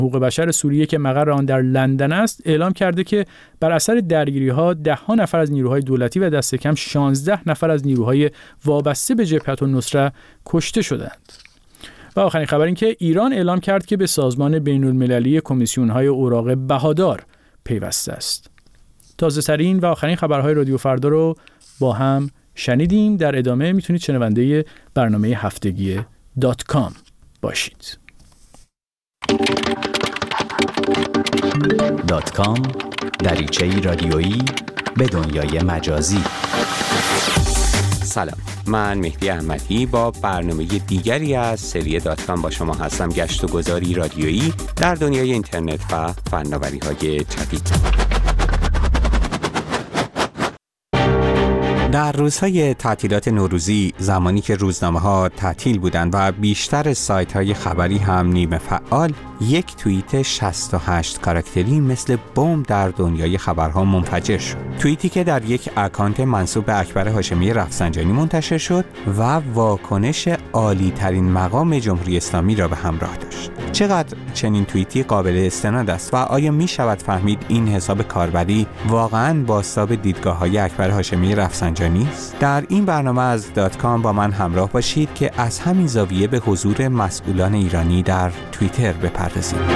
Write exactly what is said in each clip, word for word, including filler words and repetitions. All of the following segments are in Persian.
حقوق بشر سوریه که مقر آن در لندن است اعلام کرده که بر اثر درگیری‌ها ده ها نفر از نیروهای دولتی و دست کم شانزده نفر از نیروهای وابسته به جبهت النصره کشته شدند. و آخرین خبر این که ایران اعلام کرد که به سازمان بین‌المللی کمیسیون‌های اوراق بهادار پیوسته است. تازه‌ترین و آخرین خبرهای رادیو فردا رو با هم شنیدیم. در ادامه میتونید شنونده برنامه هفتگی دات کام باشید. دات کام دریچه‌ای رادیویی به دنیای مجازی. سلام، من مهدی احمدی با برنامه دیگری از سری دات کام با شما هستم. گشت و گذاری رادیویی در دنیای اینترنت و فناوری‌های جدید. در روزهای تعطیلات نوروزی، زمانی که روزنامه‌ها تعطیل بودند و بیشتر سایت‌های خبری هم نیمه فعال، یک توییت شصت و هشت کاراکتری مثل بمب در دنیای خبرها منفجر شد. توییتی که در یک اکانت منسوب به اکبر هاشمی رفسنجانی منتشر شد و واکنش عالی ترین مقام جمهوری اسلامی را به همراه داشت. چقدر چنین توییتی قابل استناد است و آیا می شود فهمید این حساب کاربری واقعاً بازتاب دیدگاه‌های اکبر هاشمی رفسنجانی است؟ در این برنامه از دات کام با من همراه باشید که از همین زاویه به حضور مسئولان ایرانی در توییتر بپردازیم.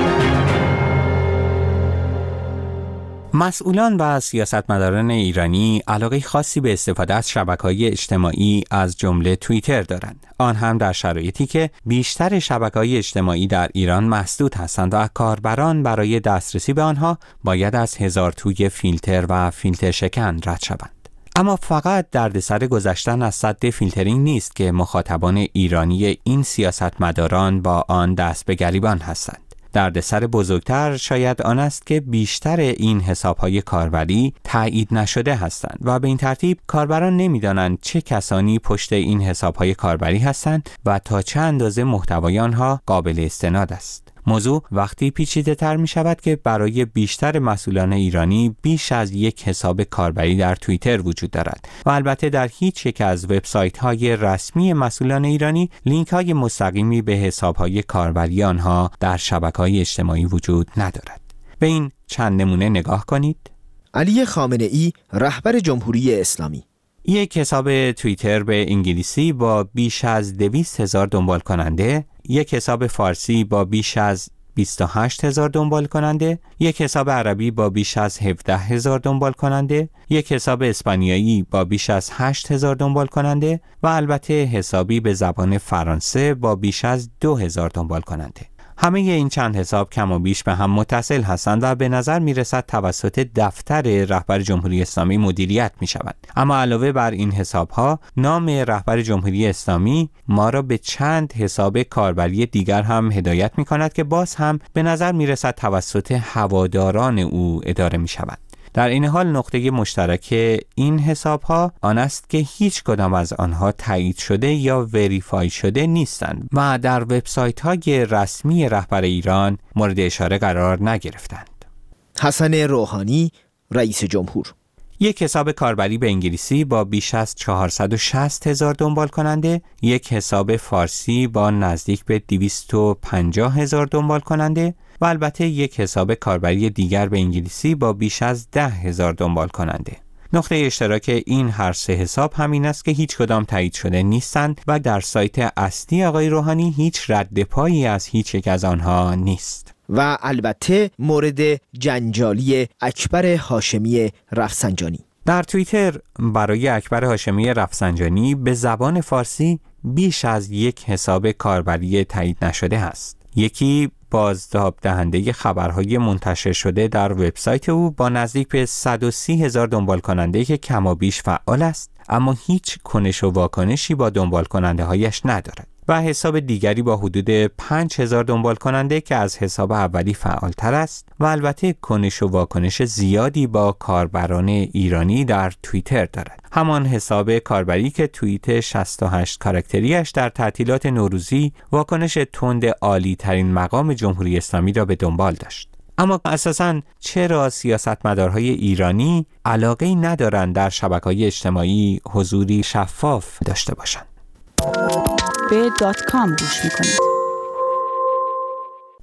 مسئولان و سیاستمداران ایرانی علاقه خاصی به استفاده از شبکه‌های اجتماعی از جمله توییتر دارند. آن هم در شرایطی که بیشتر شبکه‌های اجتماعی در ایران مسدود هستند و کاربران برای دسترسی به آنها باید از هزار توی فیلتر و فیلتر شکن رد شوند. اما فقط دردسر گذشتن از سد فیلترینگ نیست که مخاطبان ایرانی این سیاستمداران با آن دست به گریبان هستند. دردسر بزرگتر شاید آن است که بیشتر این حساب‌های کاربری تایید نشده هستند و به این ترتیب کاربران نمی‌دانند چه کسانی پشت این حساب‌های کاربری هستند و تا چه اندازه محتوای آنها قابل استناد است. موضوع وقتی پیچیده تر می شود که برای بیشتر مسئولان ایرانی بیش از یک حساب کاربری در توییتر وجود دارد و البته در هیچ یک از وبسایت های رسمی مسئولان ایرانی لینک های مستقیمی به حساب های کاربری آنها در شبکه های اجتماعی وجود ندارد. به این چند نمونه نگاه کنید. علی خامنه ای، رهبر جمهوری اسلامی. یک حساب توییتر به انگلیسی با بیش از دویست هزار دنبال کننده، یک حساب فارسی با بیش از بیست و هشت هزار دنبال کننده، یک حساب عربی با بیش از هفده هزار دنبال کننده، یک حساب اسپانیایی با بیش از هشت هزار دنبال کننده و البته حسابی به زبان فرانسه با بیش از دو هزار دنبال کننده. همه این چند حساب کم و بیش به هم متصل هستند و به نظر می رسد توسط دفتر رهبر جمهوری اسلامی مدیریت می شود. اما علاوه بر این حساب ها، نام رهبر جمهوری اسلامی ما را به چند حساب کاربری دیگر هم هدایت می کند که باز هم به نظر می رسد توسط هواداران او اداره می شود. در این حال نقطه مشترک این حساب ها آن است که هیچ کدام از آنها تایید شده یا وریفای شده نیستند و در وبسایت های رسمی رهبر ایران مورد اشاره قرار نگرفتند. حسن روحانی، رئیس جمهور. یک حساب کاربری به انگلیسی با بیش از چهارصد و شصت هزار دنبال کننده، یک حساب فارسی با نزدیک به دویست و پنجاه هزار دنبال کننده و البته یک حساب کاربری دیگر به انگلیسی با بیش از ده هزار دنبال کننده. نقطه اشتراک این هر سه حساب همین است که هیچ کدام تایید شده نیستند و در سایت اصلی آقای روحانی هیچ رد پایی از هیچ یک از آنها نیست. و البته مورد جنجالی اکبر هاشمی رفسنجانی. در توییتر برای اکبر هاشمی رفسنجانی به زبان فارسی بیش از یک حساب کاربری تایید نشده است. یکی بازتاب دهنده خبرهای منتشر شده در وبسایت او با نزدیک به صد و سی هزار دنبال کننده که کم و بیش فعال است، اما هیچ کنش و واکنشی با دنبال کننده هایش ندارد. و حساب دیگری با حدود پنج هزار دنبال کننده که از حساب اولی فعالتر است و البته کنش و واکنش زیادی با کاربران ایرانی در توییتر دارد. همان حساب کاربری که توییت شصت و هشت کاراکتریش در تعطیلات نوروزی واکنش تند عالی ترین مقام جمهوری اسلامی را به دنبال داشت. اما اساساً چرا سیاستمدارهای ایرانی علاقه‌ای ندارند در شبکه‌های اجتماعی حضوری شفاف داشته باشند؟ به دات کام گوش میکنید.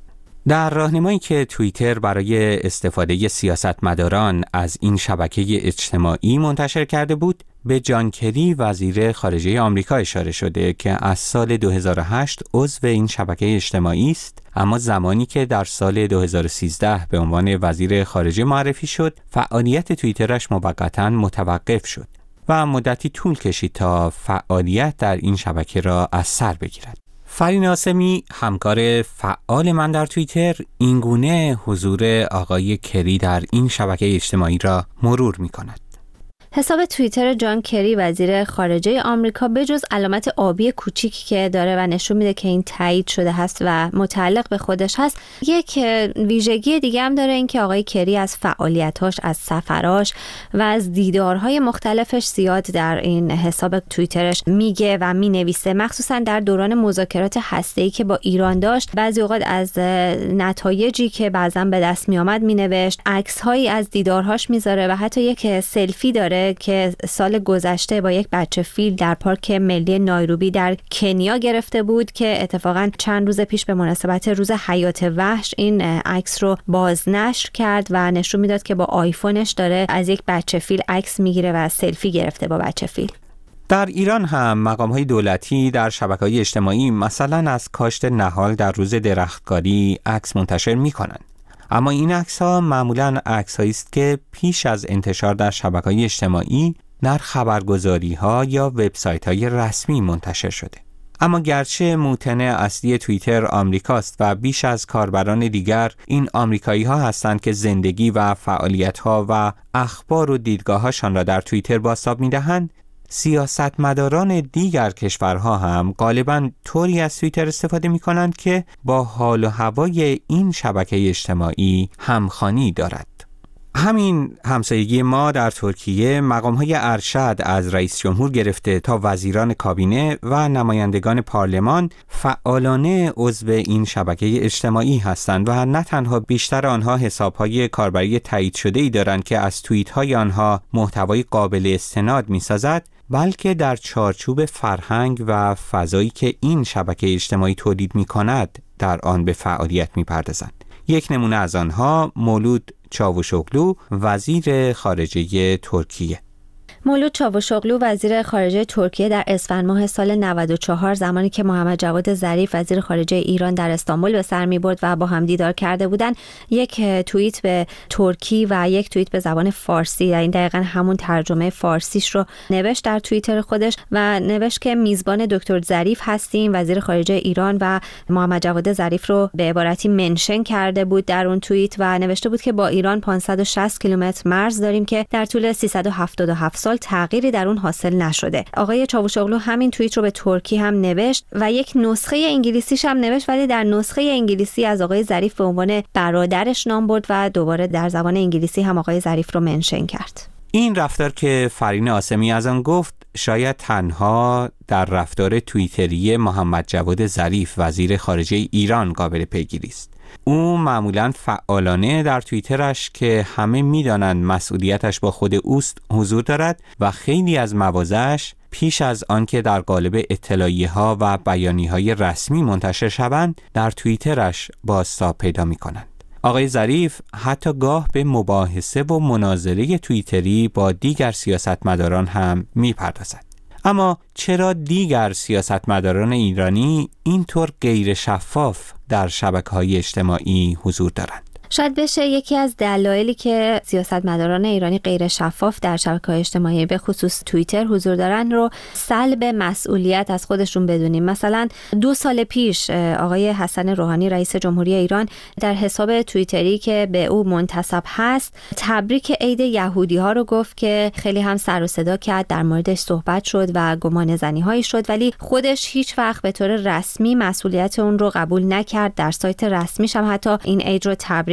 در راهنمایی که توییتر برای استفاده سیاستمداران از این شبکه اجتماعی منتشر کرده بود، به جان کری وزیر خارجه آمریکا اشاره شده که از سال دو هزار و هشت عضو این شبکه اجتماعی است، اما زمانی که در سال دو هزار و سیزده به عنوان وزیر خارجه معرفی شد، فعالیت توییترش موقتاً متوقف شد و مدتی طول کشید تا فعالیت در این شبکه را از سر بگیرد. فرین عاصمی، همکار فعال من در توییتر، اینگونه حضور آقای کری در این شبکه اجتماعی را مرور می‌کند. حساب توییتر جان کری وزیر خارجه آمریکا به جز علامت آبی کوچیکی که داره و نشون میده که این تایید شده هست و متعلق به خودش هست، یک ویژگی دیگه هم داره، این که آقای کری از فعالیتاش، از سفراش و از دیدارهای مختلفش زیاد در این حساب توییترش میگه و مینویسه. مخصوصا در دوران مذاکرات هسته‌ای که با ایران داشت، بعضی اوقات از نتایجی که بعضا به دست میآمد مینوشت، عکس‌هایی از دیدارهاش میذاره و حتی یک سلفی داره که سال گذشته با یک بچه فیل در پارک ملی نایروبی در کنیا گرفته بود که اتفاقا چند روز پیش به مناسبت روز حیات وحش این عکس رو بازنشر کرد و نشون میداد که با آیفونش داره از یک بچه فیل عکس میگیره و سلفی گرفته با بچه فیل. در ایران هم مقام‌های دولتی در شبکه‌های اجتماعی مثلا از کاشت نهال در روز درختکاری عکس منتشر می‌کنند. اما این عکس‌ها معمولاً عکس‌هایی است که پیش از انتشار در شبکه‌های اجتماعی در خبرگزاری‌ها یا وبسایت‌های رسمی منتشر شده. اما گرچه موطن اصلی توییتر آمریکاست و بیش از کاربران دیگر این آمریکایی‌ها هستند که زندگی و فعالیت‌ها و اخبار و دیدگاه‌هاشان را در توییتر بازتاب می‌دهند، سیاستمداران دیگر کشورها هم غالباً طوری از توییتر استفاده می‌کنند که با حال و هوای این شبکه اجتماعی همخوانی دارد. همین همسایگی ما در ترکیه مقام‌های ارشد از رئیس جمهور گرفته تا وزیران کابینه و نمایندگان پارلمان فعالانه عضو این شبکه اجتماعی هستند و نه تنها بیشتر آنها حساب‌های کاربری تایید شده‌ای دارند که از توییت‌های آنها محتوای قابل استناد می‌سازد، بلکه در چارچوب فرهنگ و فضایی که این شبکه اجتماعی تولید می‌کند در آن به فعالیت می‌پردازند. یک نمونه از آنها مولود چاوشوغلو، وزیر خارجه ترکیه. مولود چاوشوغلو وزیر خارجه ترکیه در اسفند ماه سال نود و چهار، زمانی که محمد جواد ظریف وزیر خارجه ایران در استانبول به سر می‌برد و با هم دیدار کرده بودند، یک توییت به ترکی و یک توییت به زبان فارسی، یعنی دقیقاً همون ترجمه فارسیش رو نوشت در توییتر خودش و نوشت که میزبان دکتر ظریف هستیم. وزیر خارجه ایران و محمد جواد ظریف رو به عبارتی منشن کرده بود در اون توییت و نوشته بود که با ایران پانصد و شصت کیلومتر مرز داریم که در طول سیصد و هفتاد و هفت سال تغییری در اون حاصل نشده. آقای چاوشوغلو همین توییت رو به ترکی هم نوشت و یک نسخه انگلیسیش هم نوشت، ولی در نسخه انگلیسی از آقای ظریف به عنوان برادرش نام برد و دوباره در زبان انگلیسی هم آقای ظریف رو منشن کرد. این رفتار که فرین عاصمی از آن گفت شاید تنها در رفتار توییتری محمد جواد ظریف وزیر خارجه ایران قابل پیگیری است. او معمولاً فعالانه در توییترش که همه می‌دانند مسئولیتش با خود اوست حضور دارد و خیلی از مواضعش پیش از آن که در قالب اطلاعیه‌ها و بیانیه‌های رسمی منتشر شوند در توییترش بازتاب پیدا می‌کنند. آقای ظریف حتی گاه به مباحثه و مناظره توییتری با دیگر سیاستمداران هم می‌پردازد. اما چرا دیگر سیاستمداران ایرانی اینطور غیر شفاف در شبکه‌های اجتماعی حضور دارند؟ شاید بشه یکی از دلایلی که سیاستمداران ایرانی غیر شفاف در شبکه‌های اجتماعی به خصوص توییتر حضور دارن رو سلب مسئولیت از خودشون بدونیم. مثلا دو سال پیش آقای حسن روحانی رئیس جمهوری ایران در حساب توییتری که به او منتسب هست تبریک عید یهودی‌ها رو گفت که خیلی هم سر و صدا کرد، در موردش صحبت شد و گمان زنی‌هایی شد، ولی خودش هیچ وقت به طور رسمی مسئولیت اون رو قبول نکرد. در سایت رسمیش هم حتی این عید رو تبریک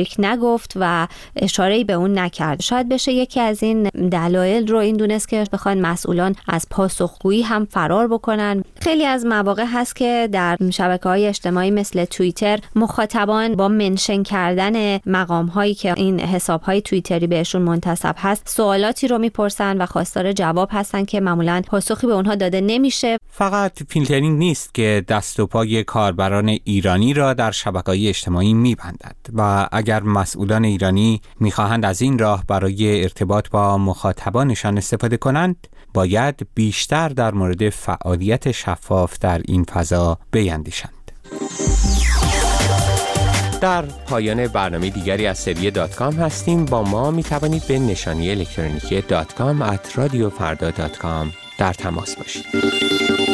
فکر نگفت و اشاره‌ای به اون نکرد. شاید بشه یکی از این دلایل رو این دونست که بخوان مسئولان از پاسخگویی هم فرار بکنن. خیلی از مواقع هست که در شبکه‌های اجتماعی مثل توییتر مخاطبان با منشن کردن مقام‌هایی که این حساب‌های توییتری بهشون منتسب هست سوالاتی رو میپرسن و خواستار جواب هستن که معمولاً پاسخی به اونها داده نمیشه. فقط فیلترینگ نیست که دست و پای کاربران ایرانی را در شبکه‌های اجتماعی می‌بندد و اگر مسئولان ایرانی می‌خواهند از این راه برای ارتباط با مخاطبانشان استفاده کنند، باید بیشتر در مورد فعالیت شفاف در این فضا بیندیشند. در پایان برنامه دیگری از سری دات کام هستیم. با ما می توانید به نشانی الکترونیکی دات کام ات رادیو فردا دات کام در تماس باشید.